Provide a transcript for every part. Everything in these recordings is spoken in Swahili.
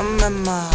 Mama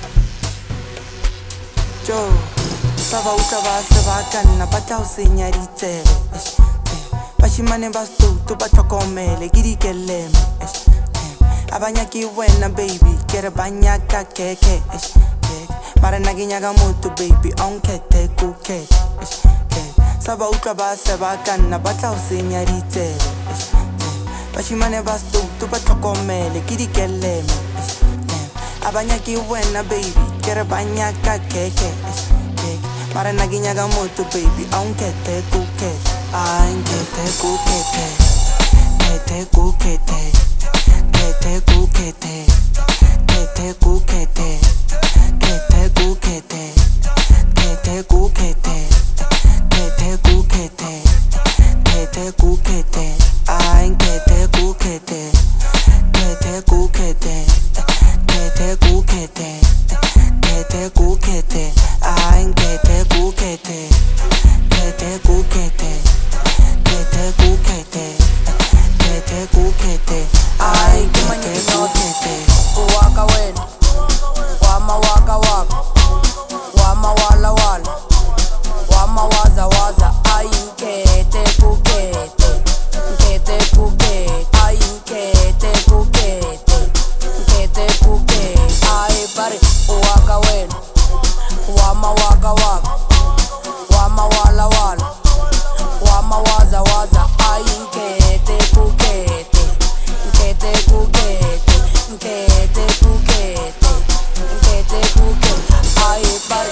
Joe Sava uka ba sava kanna ba tau senya ditsebe Bashimane ba stu tu ba tlhokomele ke dikeleme Abanya ke wena baby ke re banya ka keke Mara nna ke nyaka motho baby a nkgethe kukete Sava uka ba sava kanna ba tau senya ditsebe Bashimane ba stu tu ba tlhokomele ke dikeleme Abanya ke wena baby ke re banya ka keke Mara nna ke nyaka motho baby a nkgethe kukete a nkgethe kukete kete kukete kete kukete kete kukete kete kukete kete kukete kete kukete kete kukete a nkgethe kukete kete kukete kete kukete kete kukete a nkgethe kukete kete kukete kete kukete kete kukete a nkgethe kukete Waka wena wama waka waka wama wala wala wama waza waza ayinkete kukete nkete kukete ayinkete kukete nkete kukete ayi pare waka wena wama waka waka wama wala wala wama waza waza ayinkete kukete nkete kukete nkete kukete nkete kukete ayi pare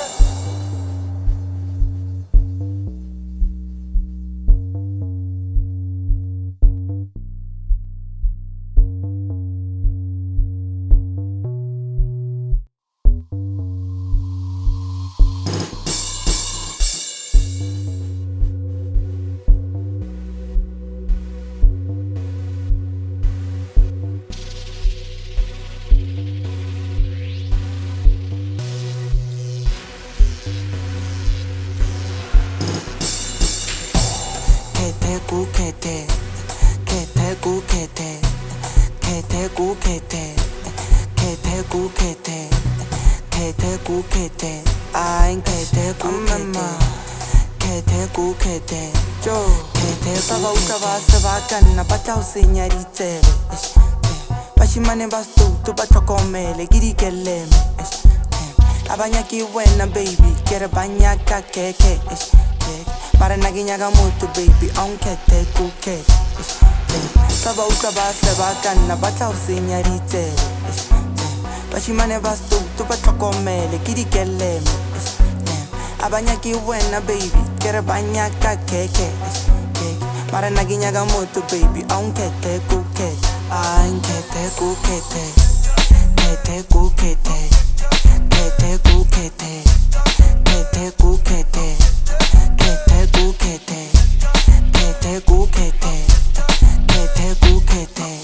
Kete kukete kete kukete kete kukete kete kukete kete kukete a nkgethe kukete kete kukete Joe kete sava uka ba sava kanna ba tau senya ditsebe Bashimane ba stu tu ba tlhokomele ke dikeleme Abanya ke wena baby ke re banya ka keke Mara nna ke nyaka motho baby a nkgethe kukete Sava uka ba sava kanna ba tau senya ditsebe Bashimane ba stu tu ba tlhokomele ke dikeleme Abanya ke wena baby ke re banya ka keke Mara nna ke nyaka motho baby a nkgethe kukete a nkgethe kukete kete kukete kete kukete kete kukete kete kukete kete kukete kete kukete